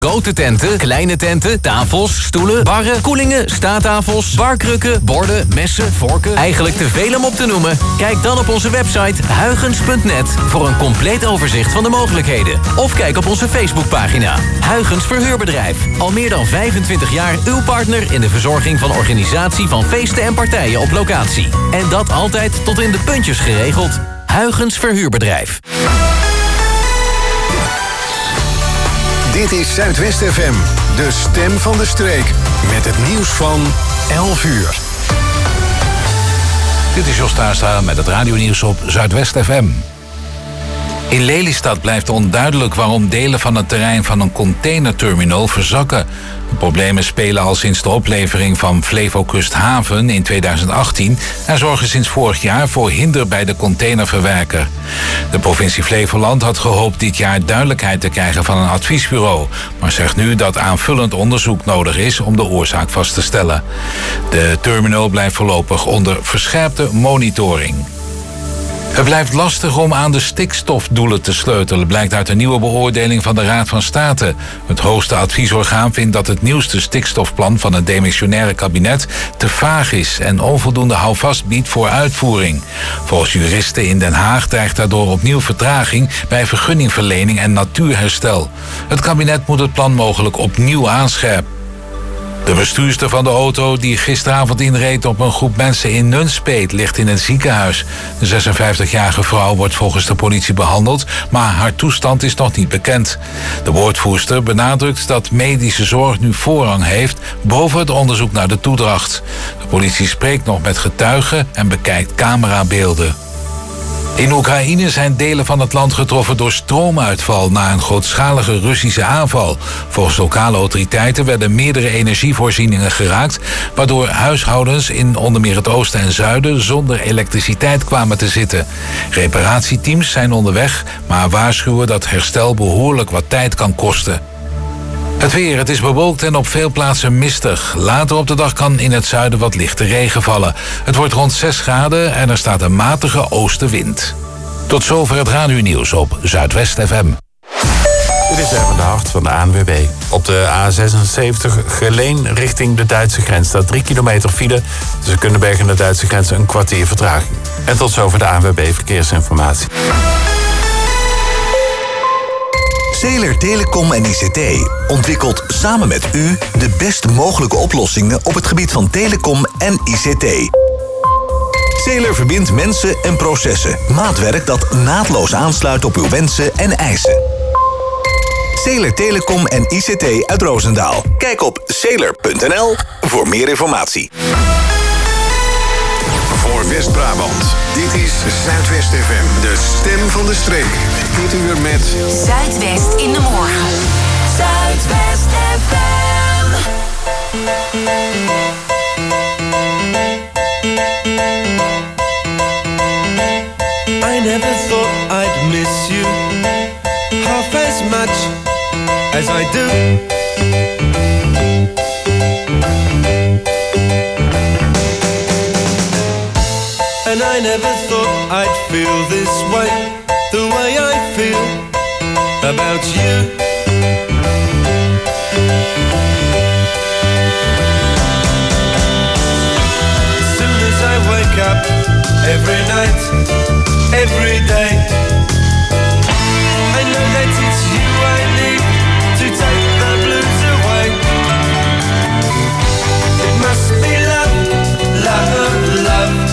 Grote tenten, kleine tenten, tafels, stoelen, barren, koelingen, staattafels, barkrukken, borden, messen, vorken. Eigenlijk te veel om op te noemen. Kijk dan op onze website huygens.net voor een compleet overzicht van de mogelijkheden. Of kijk op onze Facebookpagina. Huygens Verhuurbedrijf. Al meer dan 25 jaar uw partner in de verzorging van organisatie van feesten en partijen op locatie. En dat altijd tot in de puntjes geregeld. Huygens Verhuurbedrijf. Dit is Zuidwest FM, de stem van de streek. Met het nieuws van 11 uur. Dit is Jos Tuinstra met het radionieuws op Zuidwest FM. In Lelystad blijft onduidelijk waarom delen van het terrein van een containerterminal verzakken. De problemen spelen al sinds de oplevering van Flevokust Haven in 2018... en zorgen sinds vorig jaar voor hinder bij de containerverwerker. De provincie Flevoland had gehoopt dit jaar duidelijkheid te krijgen van een adviesbureau, maar zegt nu dat aanvullend onderzoek nodig is om de oorzaak vast te stellen. De terminal blijft voorlopig onder verscherpte monitoring. Het blijft lastig om aan de stikstofdoelen te sleutelen, blijkt uit een nieuwe beoordeling van de Raad van State. Het hoogste adviesorgaan vindt dat het nieuwste stikstofplan van het demissionaire kabinet te vaag is en onvoldoende houvast biedt voor uitvoering. Volgens juristen in Den Haag dreigt daardoor opnieuw vertraging bij vergunningverlening en natuurherstel. Het kabinet moet het plan mogelijk opnieuw aanscherpen. De bestuurster van de auto die gisteravond inreed op een groep mensen in Nunspeet ligt in het ziekenhuis. De 56-jarige vrouw wordt volgens de politie behandeld, maar haar toestand is nog niet bekend. De woordvoerster benadrukt dat medische zorg nu voorrang heeft boven het onderzoek naar de toedracht. De politie spreekt nog met getuigen en bekijkt camerabeelden. In Oekraïne zijn delen van het land getroffen door stroomuitval na een grootschalige Russische aanval. Volgens lokale autoriteiten werden meerdere energievoorzieningen geraakt, waardoor huishoudens in onder meer het oosten en zuiden zonder elektriciteit kwamen te zitten. Reparatieteams zijn onderweg, maar waarschuwen dat herstel behoorlijk wat tijd kan kosten. Het weer, het is bewolkt en op veel plaatsen mistig. Later op de dag kan in het zuiden wat lichte regen vallen. Het wordt rond 6 graden en er staat een matige oostenwind. Tot zover het radionieuws op Zuidwest FM. Dit is even de hart van de ANWB. Op de A76 Geleen richting de Duitse grens staat 3 kilometer file. Tussen Kunneberg en de Duitse grens een kwartier vertraging. En tot zover de ANWB Verkeersinformatie. Zeeler Telecom en ICT ontwikkelt samen met u de best mogelijke oplossingen op het gebied van telecom en ICT. Zeeler verbindt mensen en processen. Maatwerk dat naadloos aansluit op uw wensen en eisen. Zeeler Telecom en ICT uit Roosendaal. Kijk op zeeler.nl voor meer informatie. Voor West-Brabant, dit is Zuidwest FM, de stem van de streek. Dit uur met Zuidwest in de morgen. Zuidwest FM. I never thought I'd miss you half as much as I do. And I never thought I'd feel this way, the way I feel about you. As soon as I wake up, every night, every day, I know that it's you I need to take the blues away. It must be love, love, love.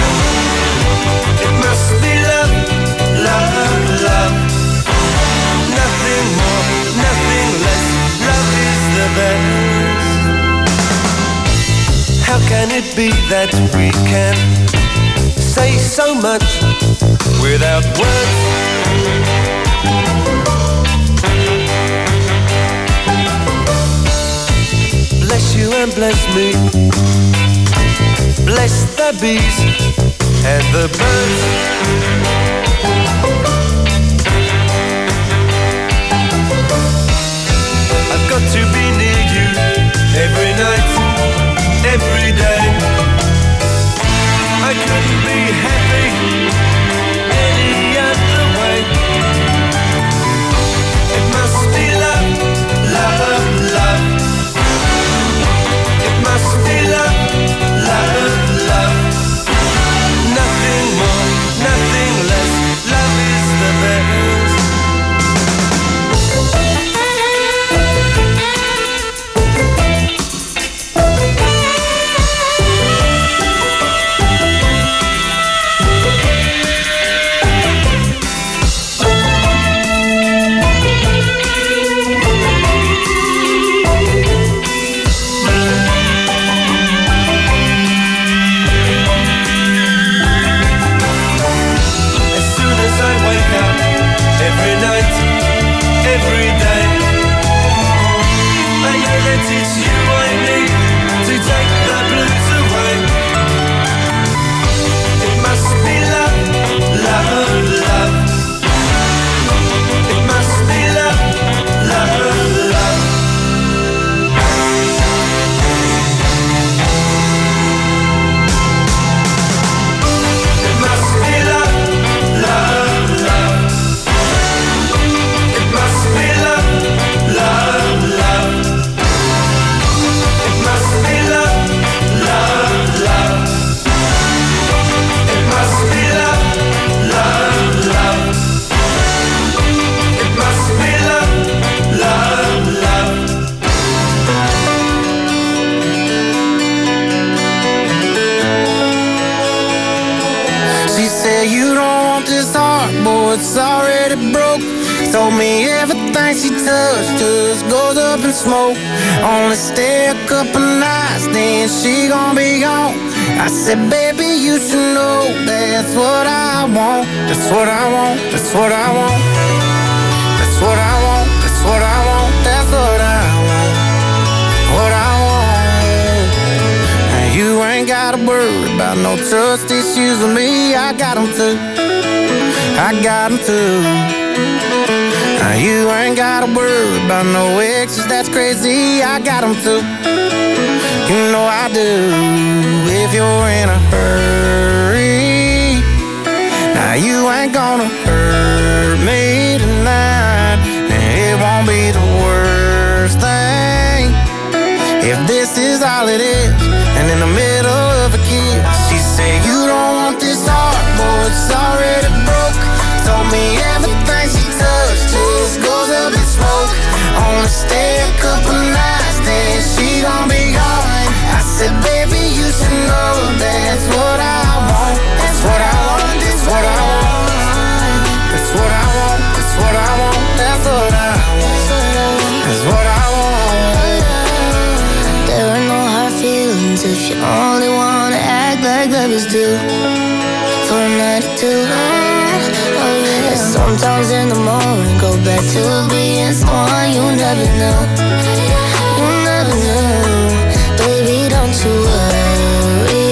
It must be love, love, love. Nothing more, nothing less. Love is the best. How can it be that we can say so much without words? Bless you and bless me. Bless the bees and the birds. I've got to be near you every night, every day. I couldn't be happy any other way. It must be love, love. me everything she touched just goes up in smoke. Only stay a couple nights, then she gon' be gone. I said, baby, you should know that's what I want. That's what I want. That's what I want. That's what I want. That's what I want. That's what I want. What I want. And you ain't gotta worry about no trust issues with me. I got them too. I got them too. Now you ain't gotta worry about no exes, that's crazy. I got them too. You know I do. If you're in a hurry, now you ain't gonna hurt me tonight. And it won't be the worst thing if this is all it is. And in the middle of a kiss, she said, you don't want this heart, boy, it's already broke. Told me everything she touched just goes up in smoke. Only stay a couple nights, then she gon' be gone. I said, baby, you should know that's what I want. That's what I want. That's what I want. That's what I want. That's what I want. That's what I want. That's what I want. There are no hard feelings if you only wanna act like babies do. For a night or two. Sometimes in the morning, go back to being someone you never knew. You never knew. Baby, don't you worry.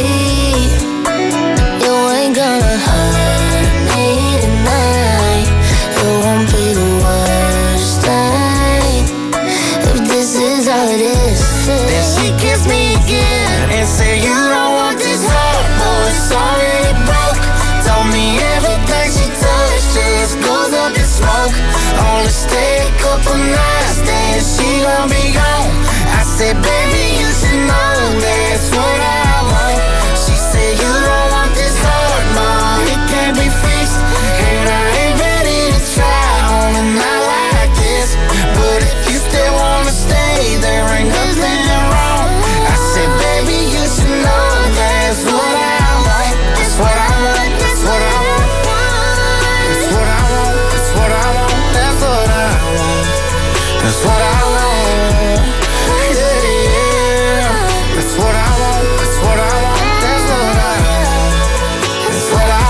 You ain't gonna hurt me tonight. It won't be the worst thing if this is all it is. Then she kissed me again and said, you don't want this heart, boy, it's already broke. Told me everything she touched just goes up in smoke. Only stay a couple nights, then she gon' be gone. I said, baby, you should know that's what I want. She said, you don't want this heart, ma, it can't be fixed. And I ain't ready to try on a night like this. But if you still wanna stay, there ain't nothing wrong. I said, baby, you should know that's what I want. That's what I want. That's what I want. That's what I want. That's what I want. That's what I want. That's what I want. Yeah, yeah. That's what I want. That's what I want. That's what I want. That's what I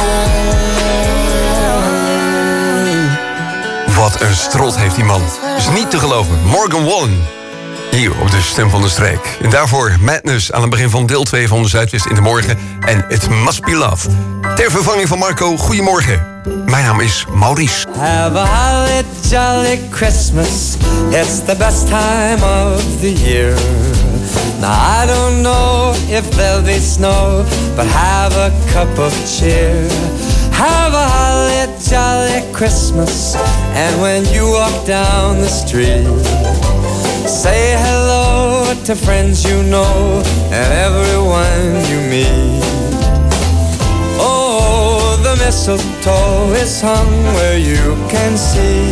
want. Wat een strot heeft die man. Is niet te geloven. Morgan Wallen. Hier op de Stem van de Streek. En daarvoor Madness aan het begin van deel 2 van de Zuidwest in de Morgen. En It Must Be Love. Ter vervanging van Marco, goedemorgen. Mijn naam is Maurice. Have a holly jolly Christmas. It's the best time of the year. Now I don't know if there'll be snow, but have a cup of cheer. Have a holly jolly Christmas. And when you walk down the street, say hello to friends you know and everyone you meet. Oh, the mistletoe is hung where you can see.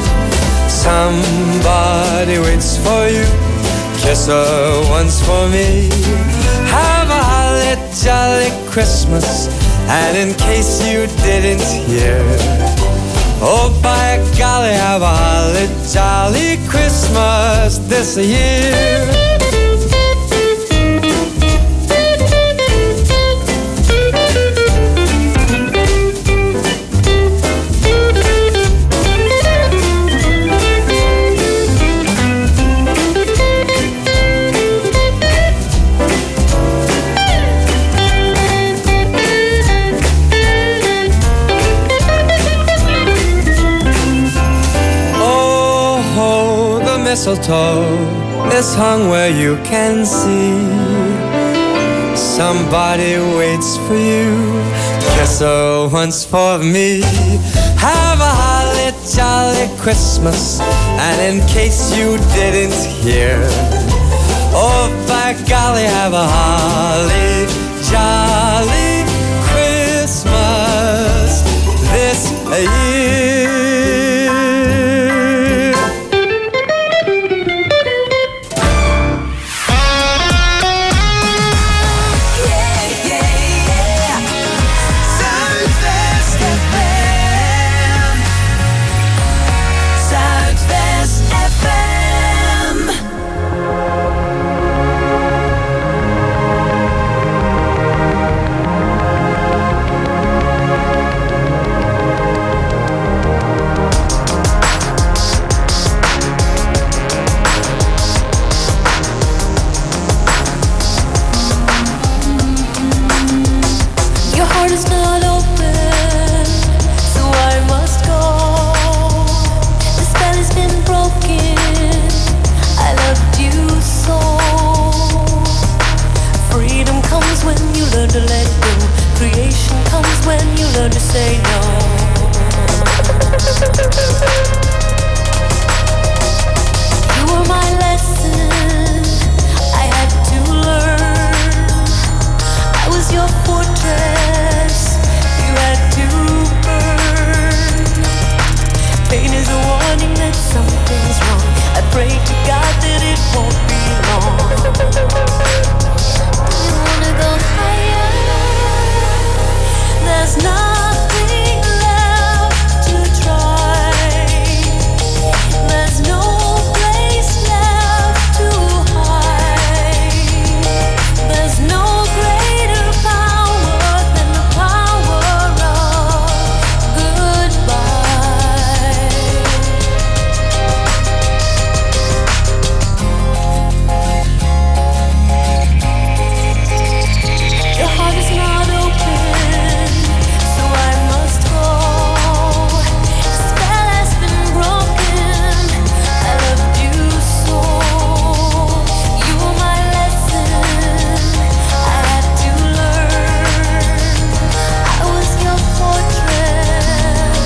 Somebody waits for you, kiss her once for me. Have a holly jolly Christmas. And in case you didn't hear, oh, by golly, have a holly jolly Christmas this year. Mistletoe is hung where you can see. Somebody waits for you, kiss her once for me. Have a holly jolly Christmas. And in case you didn't hear, oh, by golly, have a holly jolly Christmas this year. it, it won't be long. We wanna go higher. There's nothing left to try. There's no place left to hide. There's no greater power than the power of goodbye. Your heart is not open, so I must go. The spell has been broken. I loved you so. You were my lesson I had to learn. I was your fortress.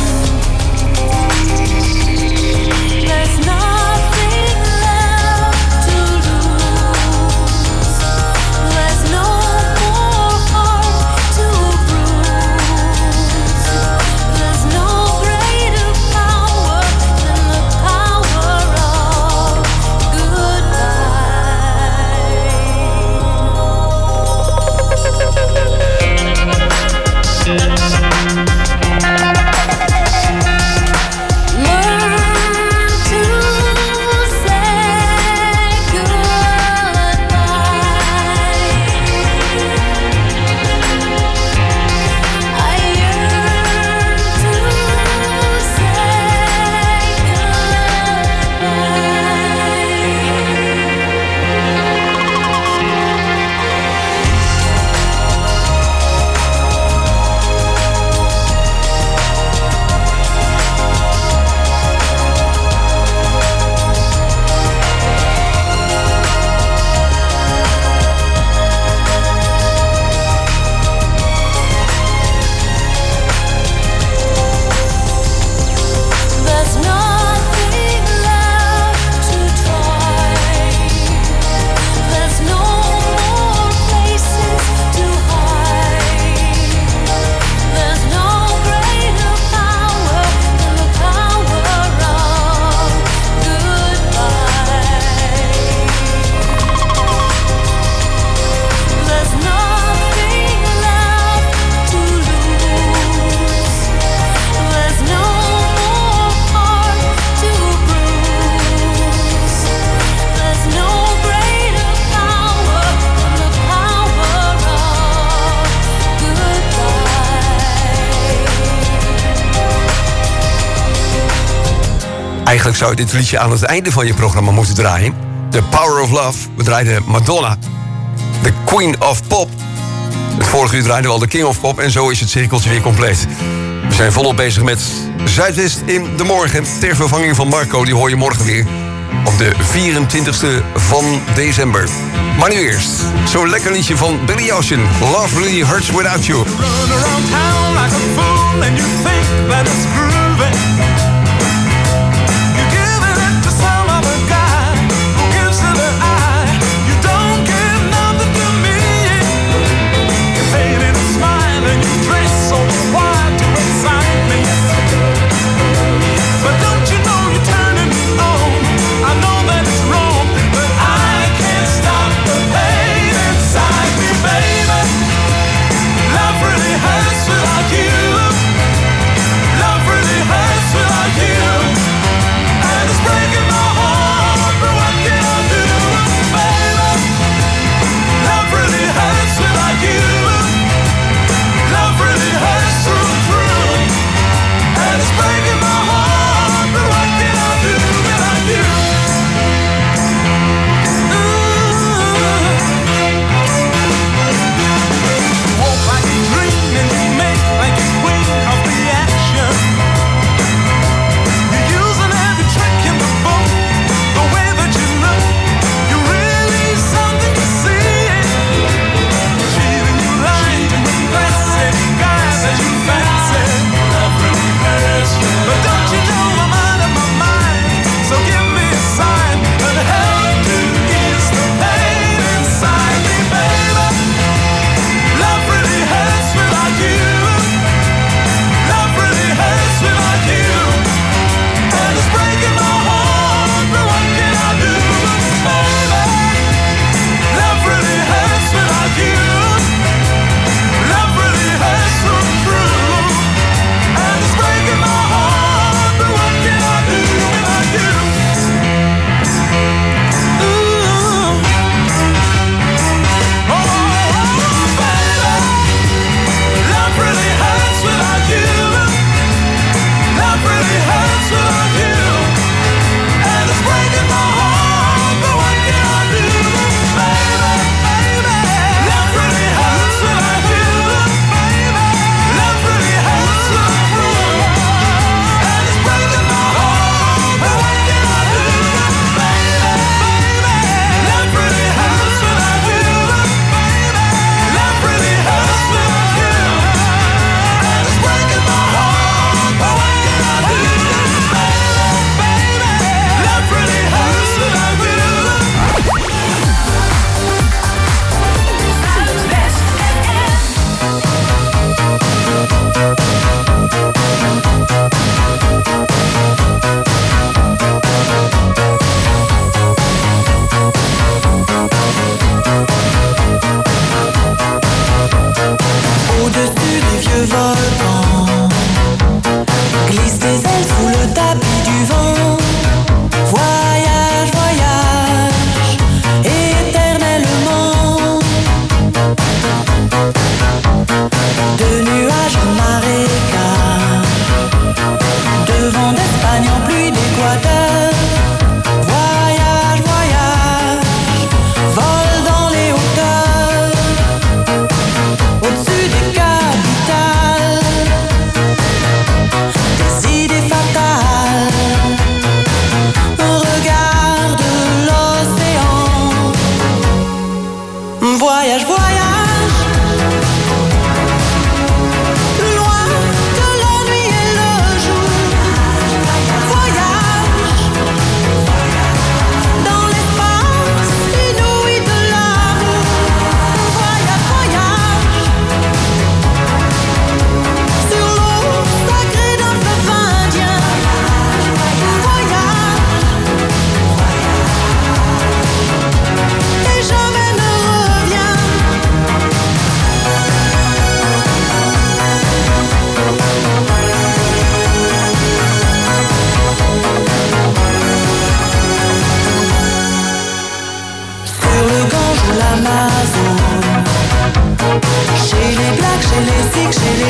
There's nothing left to lose. There's no more heart to bruise. There's no greater power than the power of Learn to say goodbye. I yearn to say there's nothing left to try. There's no more places to hide. There's no greater power than the power of goodbye. There's nothing left to lose. There's no more heart to bruise. There's no greater power than the power of goodbye. Eigenlijk zou je dit liedje aan het einde van je programma moeten draaien. The Power of Love. We draaiden Madonna, the Queen of Pop. Het vorige uur draaiden we al de King of Pop. En zo is het cirkeltje weer compleet. We zijn volop bezig met Zuidwest in de morgen. Ter vervanging van Marco, die hoor je morgen weer. Op de 24e van december. Maar nu eerst, zo'n lekker liedje van Billy Ocean. Love Really Hurts Without You. Run around town like a fool and you think that it's groovy. You're giving it to some other guy who gives it an eye. You don't give nothing to me. You fade in a smile and you dress so wild to excite me. But don't you know you're turning me on? I know that it's wrong, but I can't stop the pain inside me, baby. Love really hurts without you. Love really hurts without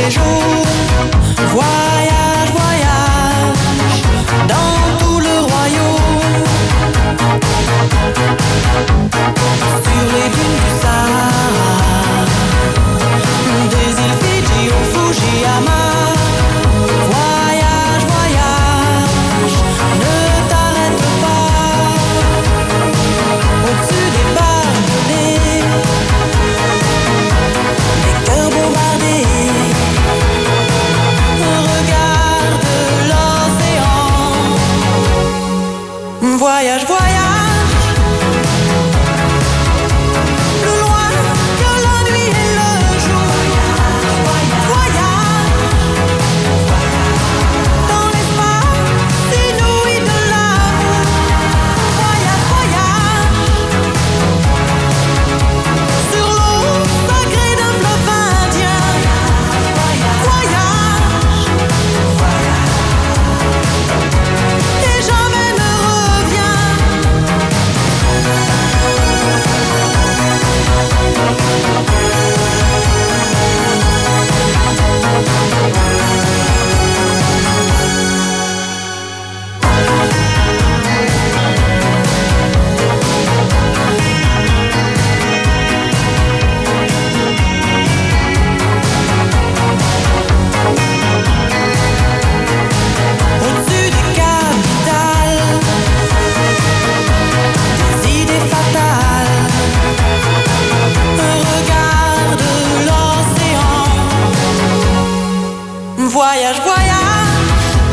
les jours. Voyage, voyage dans tout le royaume. Sur les dunes du Sahara, des îles Fidji au Fujiyama. Voyage, voyage, ne t'arrête pas. Au-dessus des barbelés, des cœurs bombardés. Regarde l'océan. Voyage, voyage. Voyage, voyage,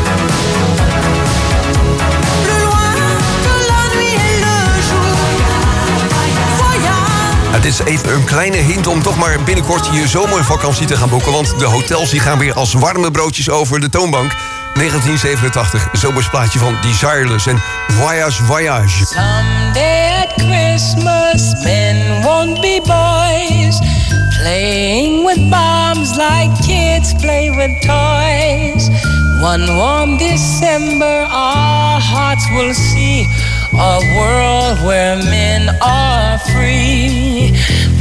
plus loin que la nuit et le jour. Voyage. Het is even een kleine hint om toch maar binnenkort je zomervakantie te gaan boeken. Want de hotels die gaan weer als warme broodjes over de toonbank. 1987, zomersplaatje van Desireless en Voyage, Voyage. Someday at Christmas, men won't be boys, playing with bombs like kids play with toys. One warm December, our hearts will see a world where men are free.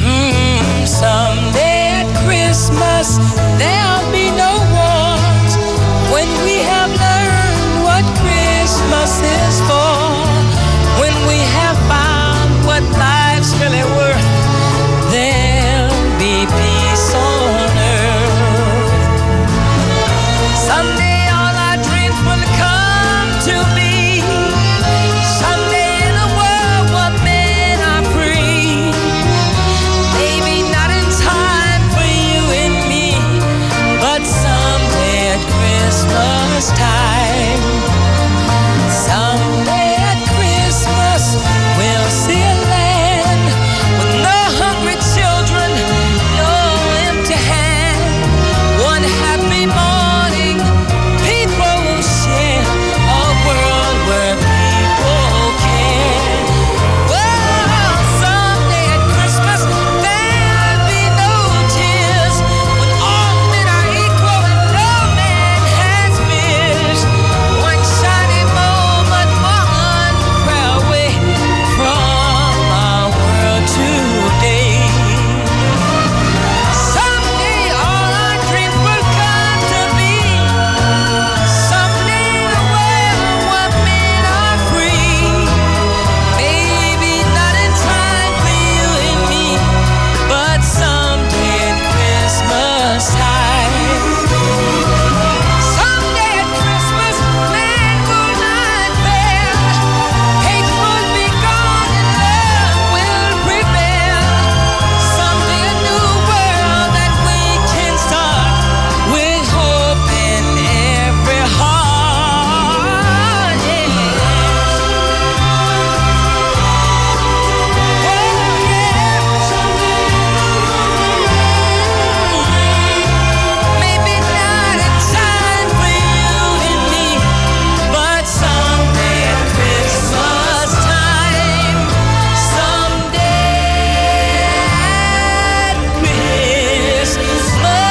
Someday at Christmas, there'll be no wars, when we have learned what Christmas is for, when we have found what life's really worth, there'll be peace on earth. Someday all our dreams will come to be. Someday in a world where men are free. Maybe not in time for you and me, but someday at Christmas time. Someday at Christmas we'll see a land with no hungry children, no empty hand. One happy morning, people will share a world where people care. Well, someday at Christmas there'll be no tears, when all men are equal and no man has fears. One shining moment, one prayer away from our world today. Someday all our dreams will come to be. Someday in a world where men are free. Maybe not in time for you and me, but someday at Christmas time. Someday at Christmas, man will not fail. Hate will be gone and love will prevail. Someday a new world that we can start, with hope in every heart. Yeah. Maybe not in time for you and me, but someday at Christmas time. Someday at Christmas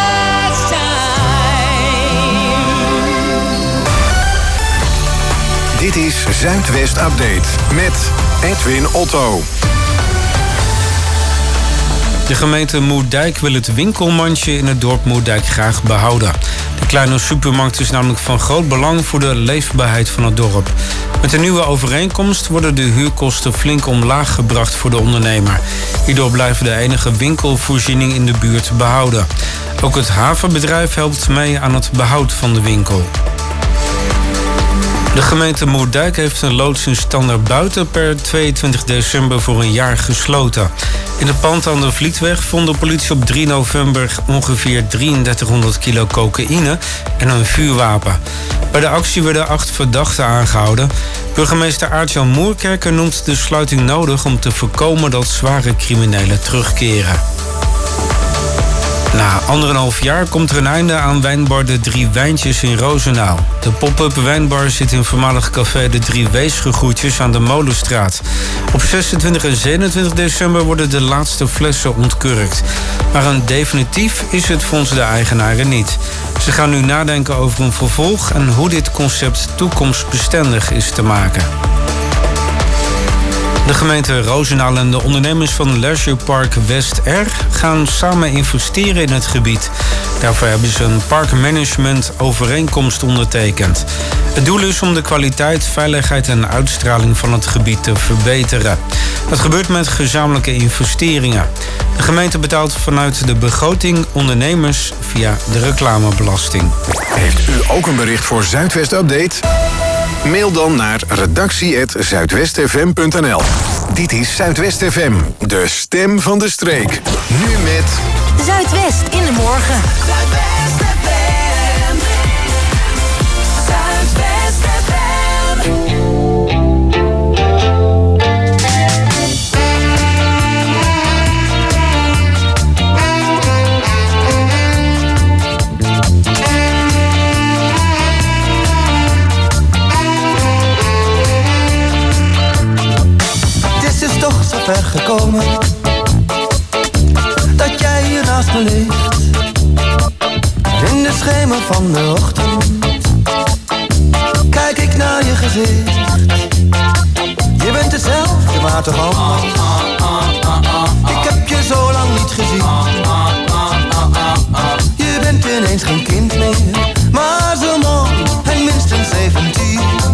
time. Dit is Zuidwest Update met Edwin Otto. De gemeente Moerdijk wil het winkelmandje in het dorp Moerdijk graag behouden. De kleine supermarkt is namelijk van groot belang voor de leefbaarheid van het dorp. Met een nieuwe overeenkomst worden de huurkosten flink omlaag gebracht voor de ondernemer. Hierdoor blijven de enige winkelvoorziening in de buurt behouden. Ook het havenbedrijf helpt mee aan het behoud van de winkel. De gemeente Moerdijk heeft een loods in Standaardbuiten per 22 december voor een jaar gesloten. In het pand aan de Vlietweg vond de politie op 3 november ongeveer 3300 kilo cocaïne en een vuurwapen. Bij de actie werden 8 verdachten aangehouden. Burgemeester Aart-Jan Moerkerker noemt de sluiting nodig om te voorkomen dat zware criminelen terugkeren. Na 1,5 jaar komt er een einde aan wijnbar De Drie Wijntjes in Rozenaal. De pop-up wijnbar zit in voormalig café De Drie Weesgegoedjes aan de Molenstraat. Op 26 en 27 december worden de laatste flessen ontkurkt. Maar een definitief is het volgens de eigenaren niet. Ze gaan nu nadenken over een vervolg en hoe dit concept toekomstbestendig is te maken. De gemeente Rozenaal en de ondernemers van Leisure Park West R gaan samen investeren in het gebied. Daarvoor hebben ze een parkmanagement overeenkomst ondertekend. Het doel is om de kwaliteit, veiligheid en uitstraling van het gebied te verbeteren. Dat gebeurt met gezamenlijke investeringen. De gemeente betaalt vanuit de begroting ondernemers via de reclamebelasting. Heeft u ook een bericht voor Zuidwest Update? Mail dan naar redactie@zuidwestfm.nl. Dit is Zuidwest FM, de stem van de streek. Nu met Zuidwest in de morgen. Zuidwest FM. Zuidwest FM. Ver gekomen dat jij hier naast me ligt in de schemer van de ochtend. Kijk ik naar je gezicht, je bent hetzelfde maar toch anders. Ik heb je zo lang niet gezien, je bent ineens geen kind meer, maar zo mooi en minstens 17.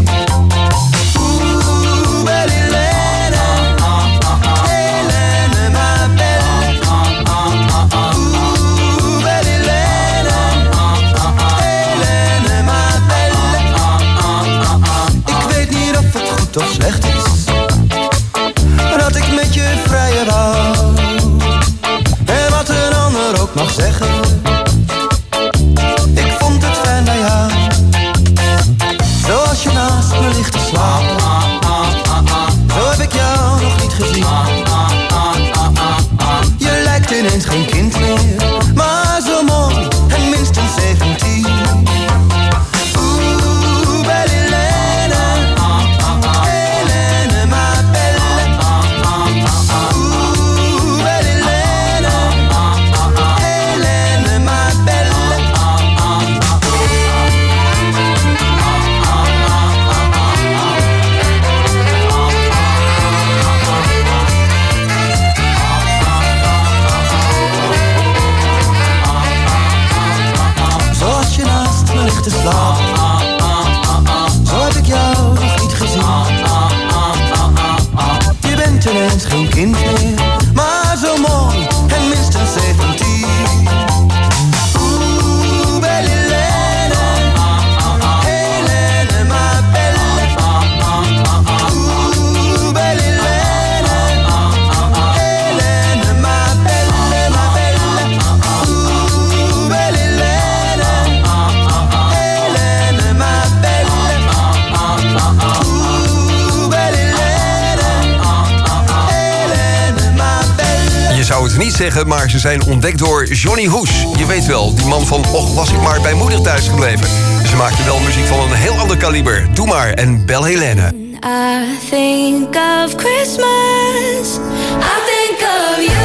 Of slecht is dat ik met je vrije wou. En wat een ander ook mag zeggen, ik vond het fijn bij jou. Zoals je naast me ligt te slapen, zo heb ik jou nog niet gezien. Je lijkt ineens geen kind meer, maar zo mooi en minstens 17. Te slapen, zo heb ik jou nog niet gezien. Je bent ineens geen kind meer, maar zo mooi en minstens 17. Oeh, belle Helene, Helene, ma belle. Oeh, belle Helene, Helene, ma belle, ma belle. Oeh, belle Helene, Helene, ma belle. Oeh, belle Helene, Helene, ma belle. Je zou het niet zeggen, maar ze zijn ontdekt door Johnny Hoes. Je weet wel, die man van Och, was ik maar bij moeder thuis gebleven. Ze maakten wel muziek van een heel ander kaliber. Doe maar en bel Helene. I think of Christmas, I think of you.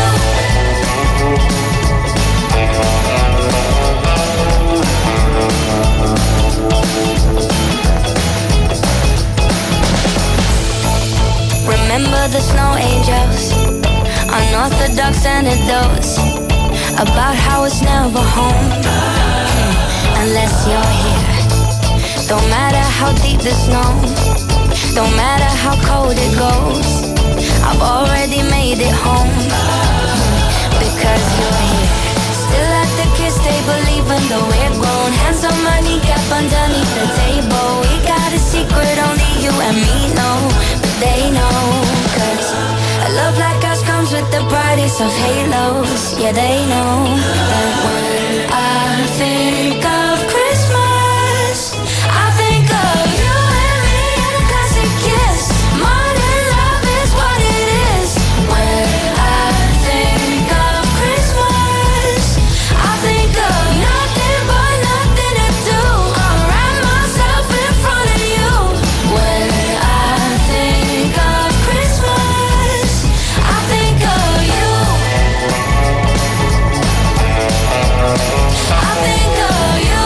Remember the snow angels unorthodox anecdotes about how it's never home unless you're here. Don't matter how deep the snow, don't matter how cold it goes, I've already made it home because you're here. Still at the kiss table even though we're grown, hands on my kneecap underneath the table. We got a secret only you and me know, but they know. Cause a love like ours comes with the brightest of halos. Yeah, they know that when I think of Christmas, I think of you and me and a classic kiss. Modern love is what it is. When I think of Christmas, I think of nothing but nothing to do. I'll wrap myself in front of you. When I think of Christmas, I think of you. I think of you.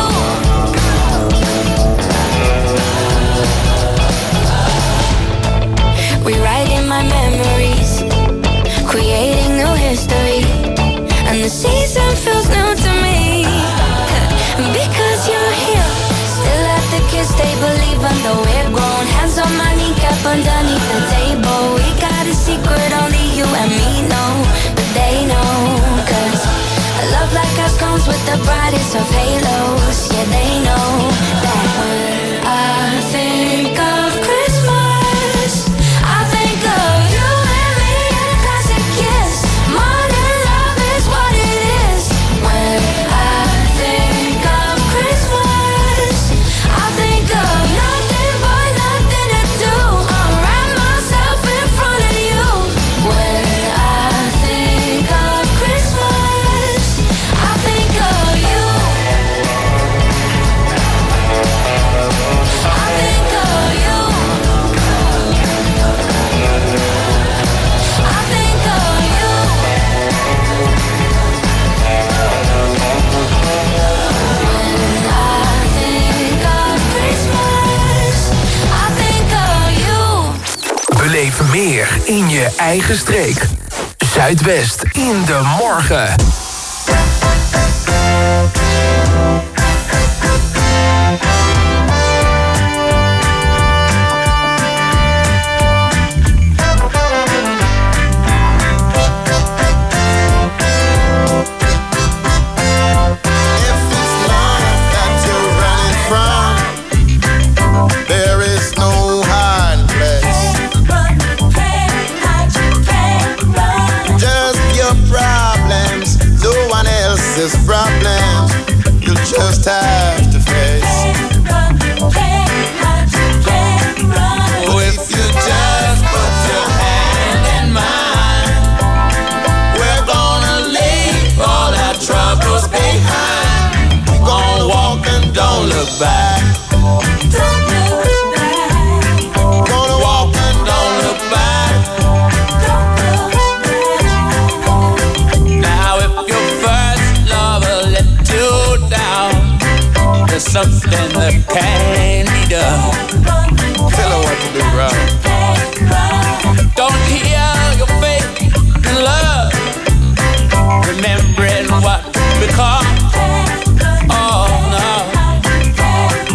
Rewriting my memories, creating new history, and the season feels new to me because you're here. Still at the kiss table even though we're grown, hands on my kneecap underneath the table. We got a secret only you and me know, but they know. Cause a love like ours comes with the brightest of halos. Yeah, they know that when I think of Christmas, I think of you and me and a classic kiss. Modern love is what it is. When I think of Christmas, I think of nothing but nothing to do. I'll wrap myself in front of you. When I think of Christmas, I think of you. I think of you. I think of you. When I think of Christmas, I think of you. Beleef meer in je eigen streek. Zuidwest in de morgen. There is no hiding place. Just your problems, no one else's problems. You just have to face. Oh, if you just put your hand in mine, we're gonna leave all our troubles behind. We're gonna walk and don't look back. Gonna walk and don't look back. Now if your first lover let you down, there's something that can't be done. Tell her what to do, bro. Don't heal your faith in love, remembering what become. Oh no.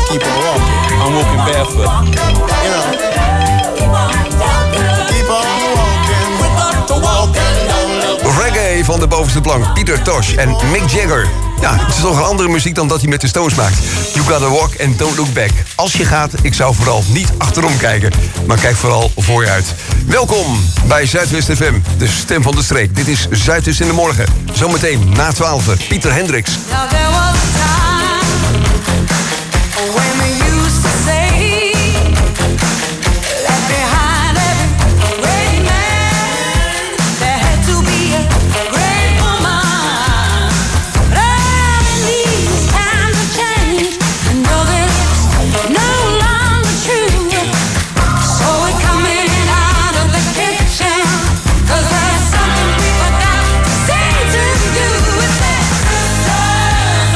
keep on walking. I'm walking barefoot. You know. Keep on walking. We got to walk and don't look. Reggae van de bovenste plank. Peter Tosh en Mick Jagger. Ja, het is toch een andere muziek dan dat hij met de Stones maakt. You gotta walk and don't look back. Als je gaat, ik zou vooral niet achterom kijken. Maar kijk vooral voor je uit. Welkom bij Zuidwest FM, de stem van de streek. Dit is Zuidwest in de morgen. Zometeen na 12, Pieter Hendricks. Now there was a time when we used to say that behind every great man there had to be a great woman. But in these times of change, I know that it's no longer true. So we're coming out of the kitchen, 'cause there's something we forgot to say to you. It's that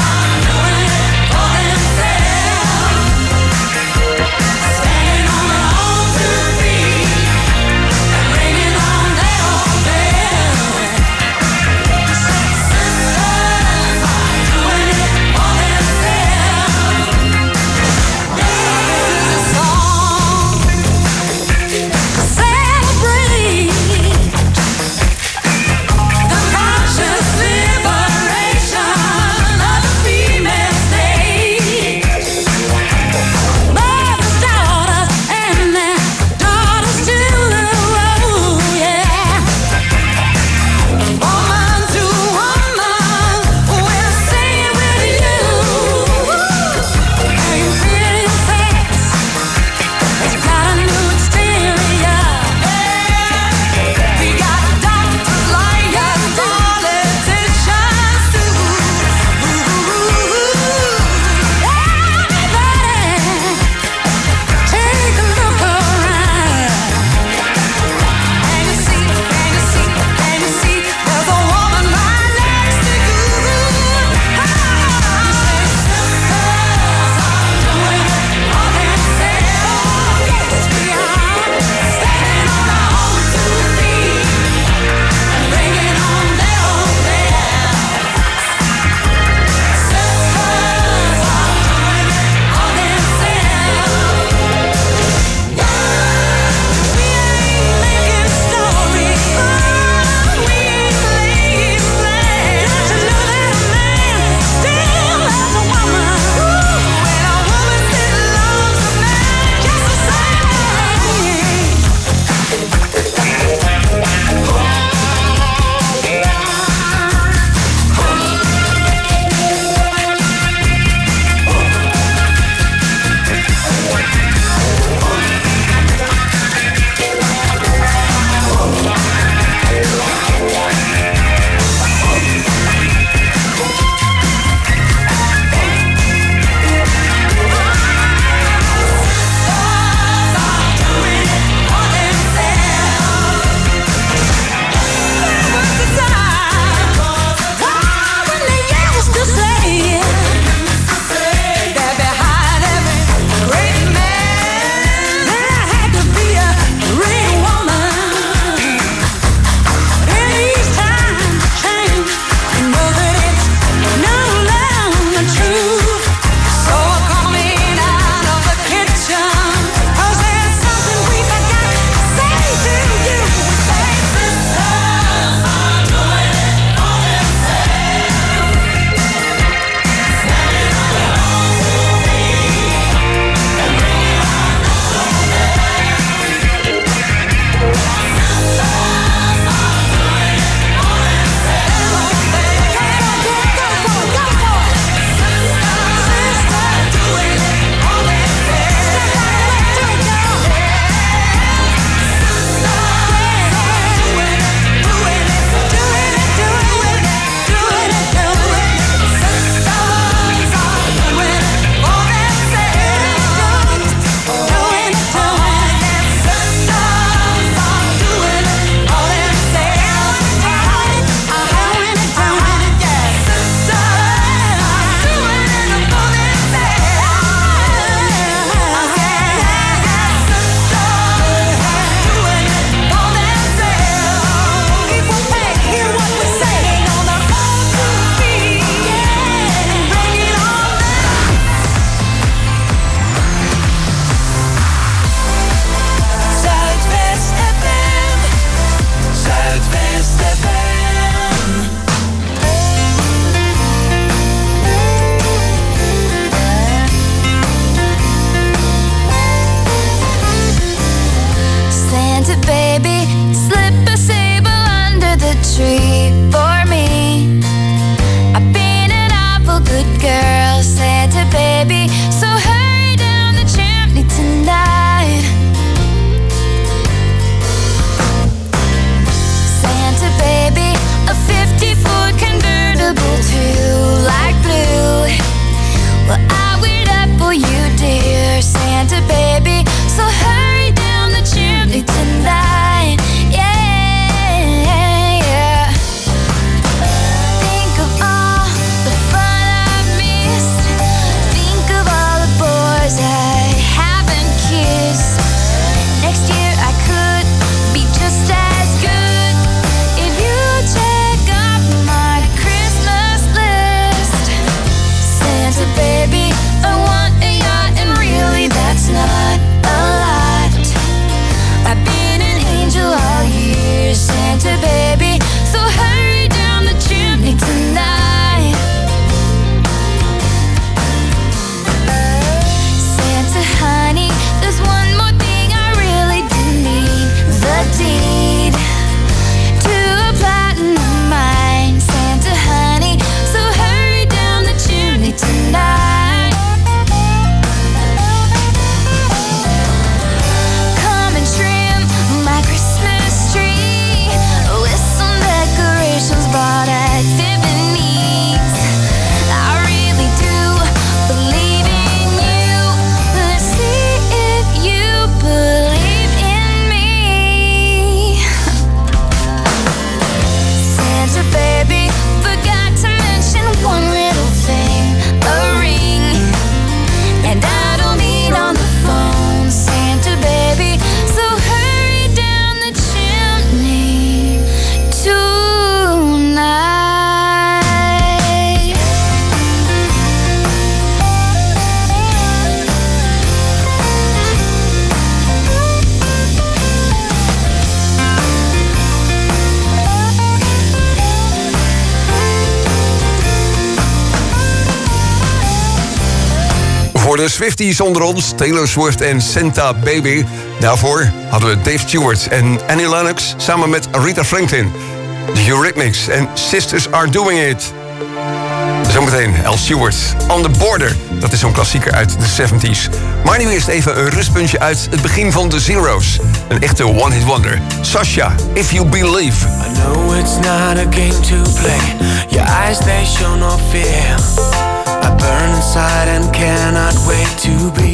Voor de Swifties onder ons, Taylor Swift en Santa Baby. Daarvoor hadden we Dave Stewart en Annie Lennox samen met Aretha Franklin. The Eurythmics en Sisters Are Doing It. Zometeen Al Stewart, On the Border. Dat is zo'n klassieker uit de 70s. Maar nu eerst even een rustpuntje uit het begin van de Zeros. Een echte one-hit wonder. Sasha, If You Believe. I know it's not a game to play. Your eyes, they show no fear. I burn inside and cannot wait to be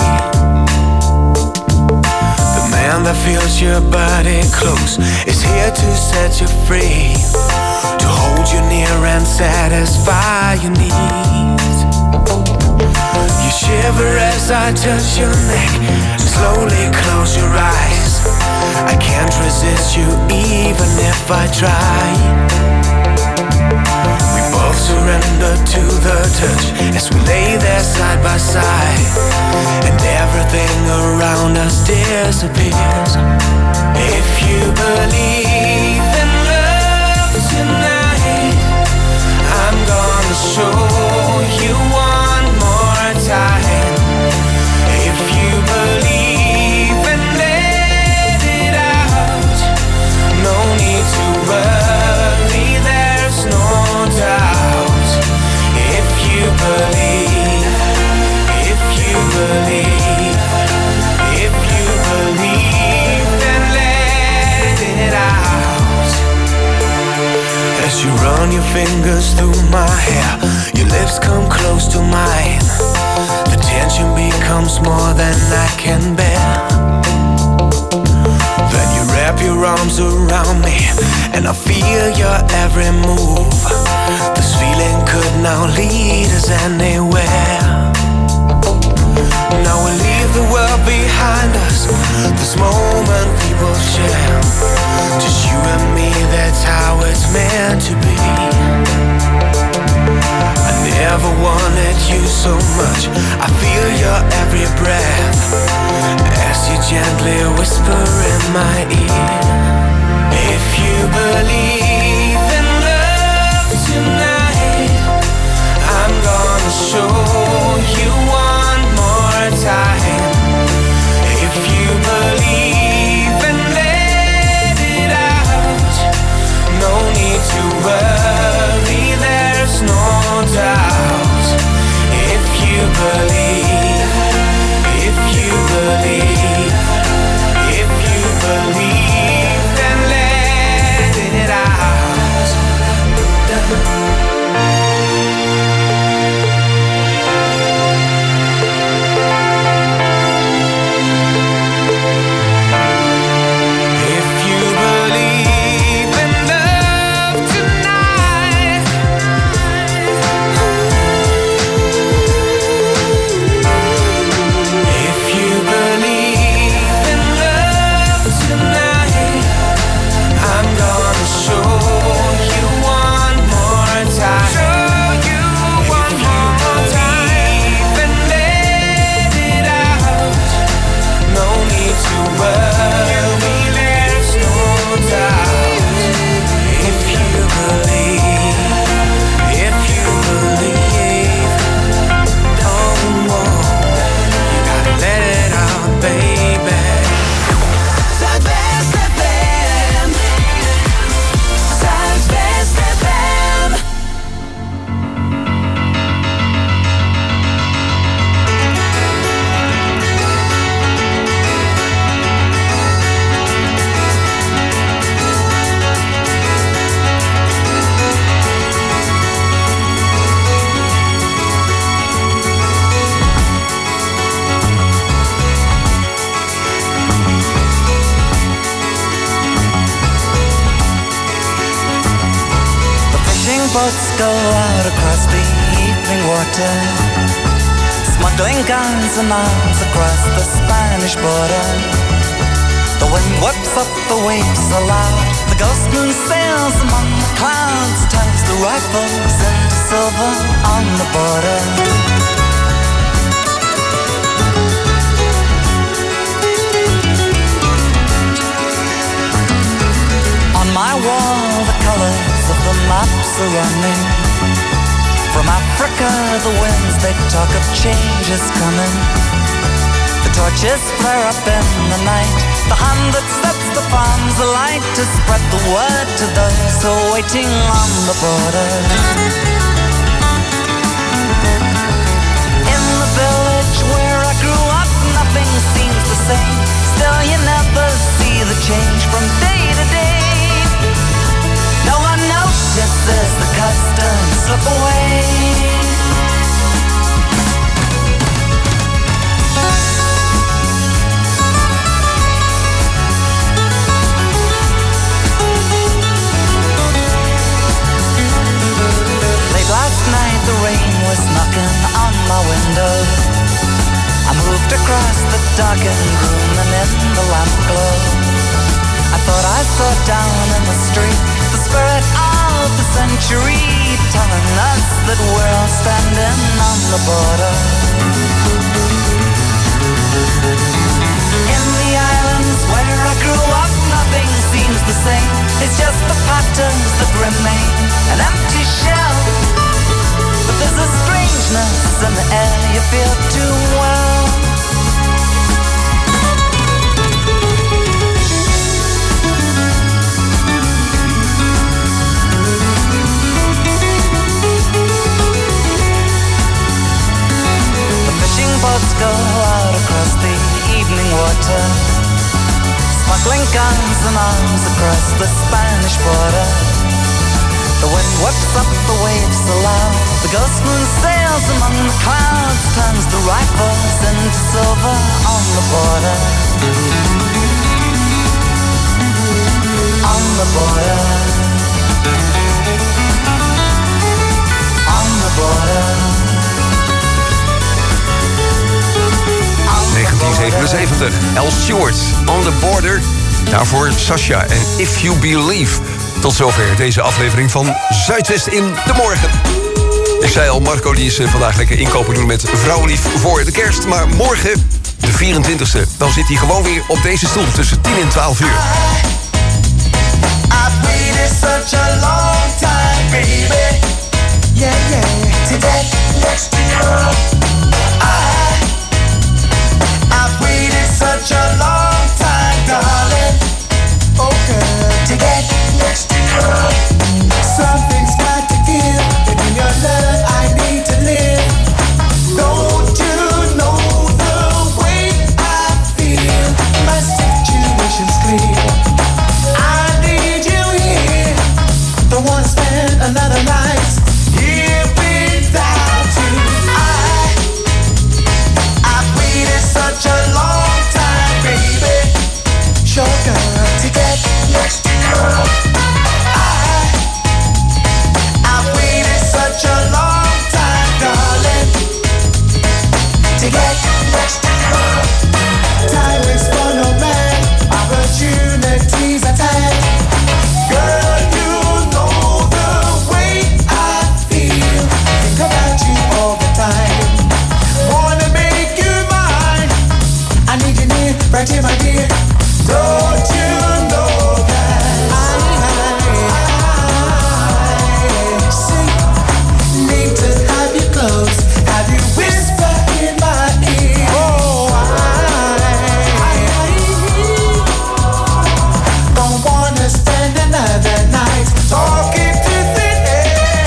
the man that feels your body close, is here to set you free, to hold you near and satisfy your needs. You shiver as I touch your neck, slowly close your eyes. I can't resist you even if I try. We both surrender to the touch as we lay there side by side, and everything around us disappears. If you believe in love tonight, I'm gonna show you one more time. If you believe and let it out, no need to worry, there's no doubt. If you believe, if you believe, if you believe, then let it out. As you run your fingers through my hair, your lips come close to mine. The tension becomes more than I can bear. Then you wrap your arms around me, and I feel your every move. This feeling could now lead us anywhere. Now we leave the world behind us, this moment we will share. Just you and me, that's how it's meant to be. I never wanted you so much, I feel your every breath as you gently whisper in my ear. If you believe in love tonight, I'm gonna show you one more time. If you believe and let it out, no need to worry, there's no doubt. If you believe, if you believe, if you believe, then let it out. If you believe in love tonight, if you believe in love tonight, I'm gonna show you one more time. Show you one more time and let it out. No need to worry, there's no doubt. If you believe, if you believe, oh, you gotta let it out, baby. Zuidwest FM. Zuidwest FM. The fishing boats go out across the evening water, smuggling guns and arms across the Spanish border. The wind whips up the waves aloud, the ghost moon sails among the clouds, turns the rifles into silver on the border. On my wall the colors of the maps are running, From Africa, the winds, they talk of change is coming. The torches flare up in the night. The hand that sets the palms alight to spread the word to those who are waiting on the border. In the village where I grew up, nothing seems the same. Still you never see the change from day to day. No one notices the customs slip away. Late last night the rain was knocking on my window. I moved across the darkened room and in the lamp glow I thought I saw down in the street the spirit of the century, telling us that we're all standing on the border. In the islands where I grew up, nothing seems the same. It's just the patterns that remain, an empty shell. But there's a strangeness in the air you feel too well. Boats go out across the evening water, smuggling guns and arms across the Spanish border. The wind whips up the waves aloud, the ghost moon sails among the clouds, turns the rifles into silver on the border. On the border. On the border. 1977, Al Stewart, On the Border. Daarvoor Sasha en If You Believe. Tot zover deze aflevering van Zuidwest in de Morgen. Ik zei al, Marco die is vandaag lekker inkopen doen met Vrouwenlief voor de kerst. Maar morgen, de 24e, dan zit hij gewoon weer op deze stoel tussen 10 en 12 uur. I've waited such a long time, baby. Yeah, yeah, to get next to you. I've waited such a long time, darling. Oh, girl, to get next to you. Something's got to give, and in your love I need to live. Don't you know the way I feel? My situation's clear. I need you here. Don't wanna spend another night here without you. I've waited such a long time, baby. Sure, girl, to get next to you. I've waited such a long time, darling, to get next to you. Time waits for no man, opportunities attack. Girl, you know the way I feel. Think about you all the time. Wanna make you mine. I need you near, right here, my dear. Don't you know that I need to have you close, have you whisper in my ear. Oh, I don't wanna spend another night talking to thin air.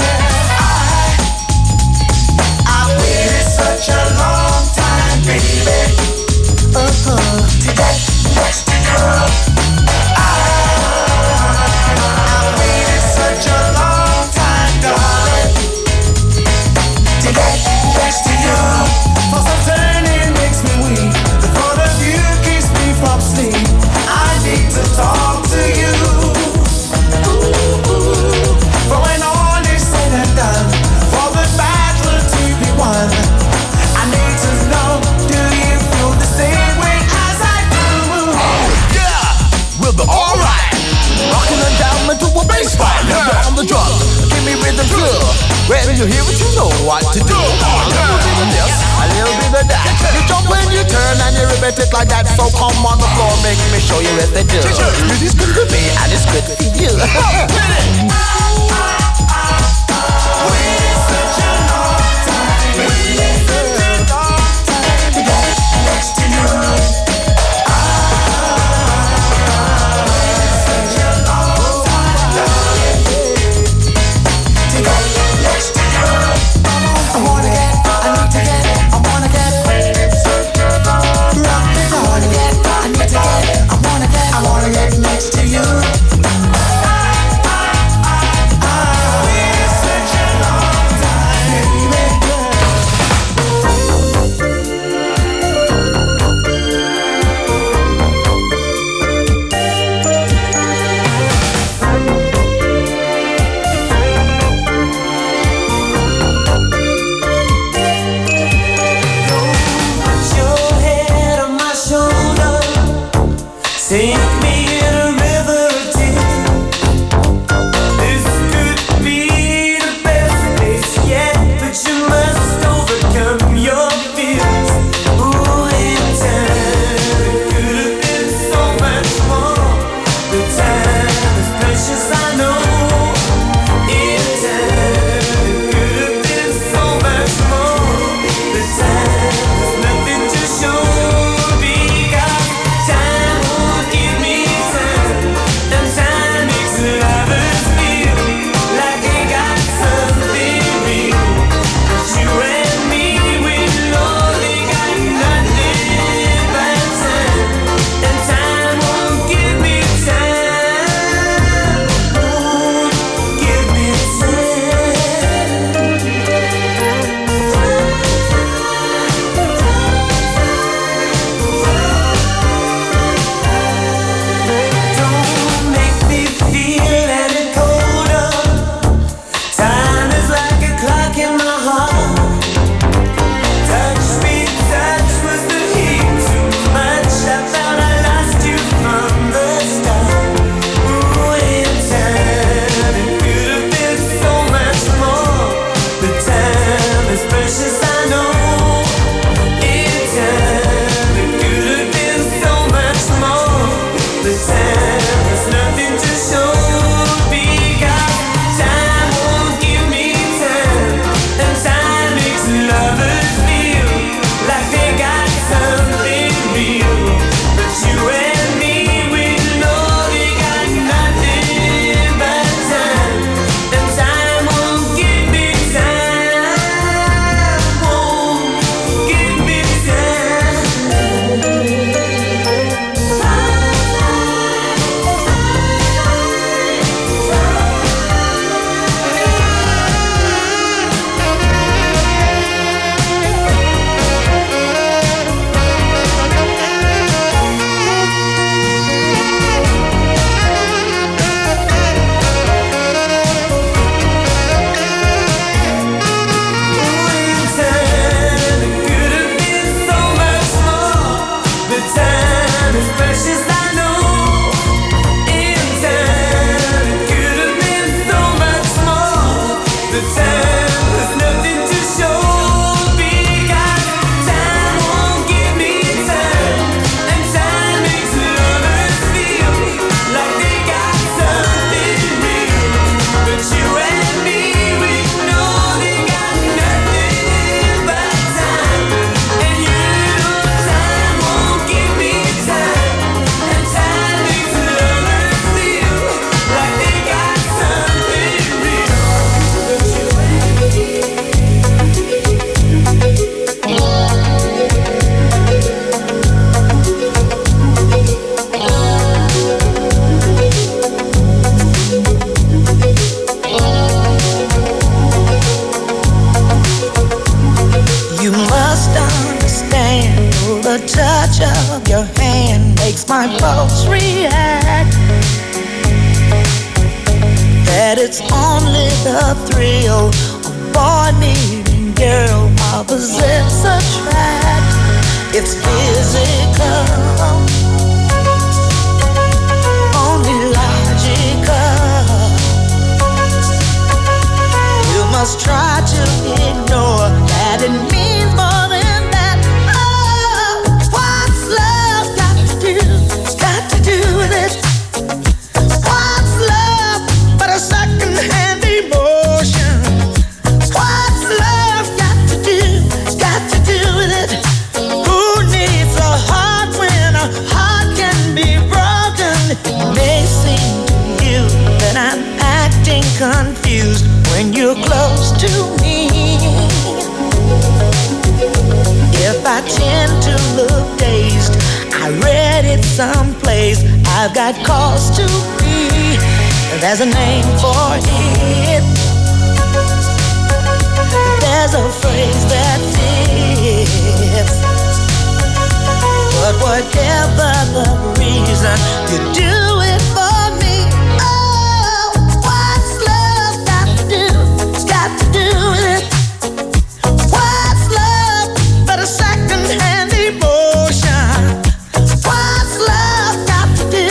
I've waited such a long time, baby. To get next to you. I've waited such a long time, darling, to get next to you. For some turning makes me weak. The thought of you keeps me from sleep. I need to talk to you. For when all is said and done, for the battle to be won, I need to know, do you feel the same way as I do? Yeah, we'll be alright. Rocking and down into a bass line. You're on the drum, give me rhythm good. When you hear it, you know what to do. A little bit of this, a little bit of that. You jump when you turn and you repeat it like that. So come on the floor, make me show you what they do. Music's good for me and it's good for you. Waited such a Meet me in a river of tears. This could be the best place yet, but you must overcome your fears. Ooh, in time it could have been so much more. The time is precious, I know. In time it could have been so much more. The time is nothing to show. Because time won't give me time, and time makes lovers feel like they got something real. But you and me, we know they got nothing but time, and time won't give me time, won't give me Don't make me feel any colder. Time is like a clock in my heart. Touch me, touch was the heat too much. I thought I lost you from the start. Ooh, in time it could have been so much more. The time is precious, I know. In time it could have been so much more. The time is nothing to show. Because time won't give me time, and time makes lovers feel like they got something real. But you and me, we know they got nothing but time, and time won't give me time, won't give me You must understand, the touch of your hand makes my pulse react. That it's only the thrill of boy meeting girl, opposites attract. It's physical, only logical. You must try to ignore that it means more than that. Oh, what's love got to do? Got to do with it. What's love but a second-hand emotion? What's love got to do? Got to do with it. Who needs a heart when a heart can be broken? It may seem to you that I'm acting confused when you're close to me. If I tend to look dazed, I read it someplace. I've got cause to be. There's a name for it. There's a phrase that fits. But whatever the reason, you do